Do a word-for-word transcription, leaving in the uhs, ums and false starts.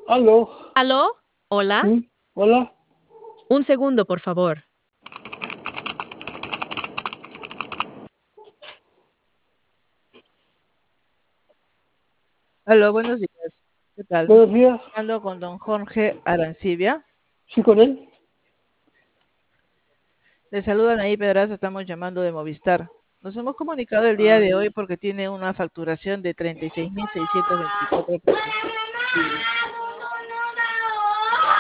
¿Aló? ¿Aló? ¿Hola? ¿Sí? ¿Hola? Un segundo, por favor. Aló, buenos días. ¿Qué tal? Me Buenos estoy días. comunicando con don Jorge Arancibia. ¿Sí con él? Le saludan ahí, Pedraza, estamos llamando de Movistar. Nos hemos comunicado el día de hoy porque tiene una facturación de treinta y seis mil seiscientos veinticuatro pesos.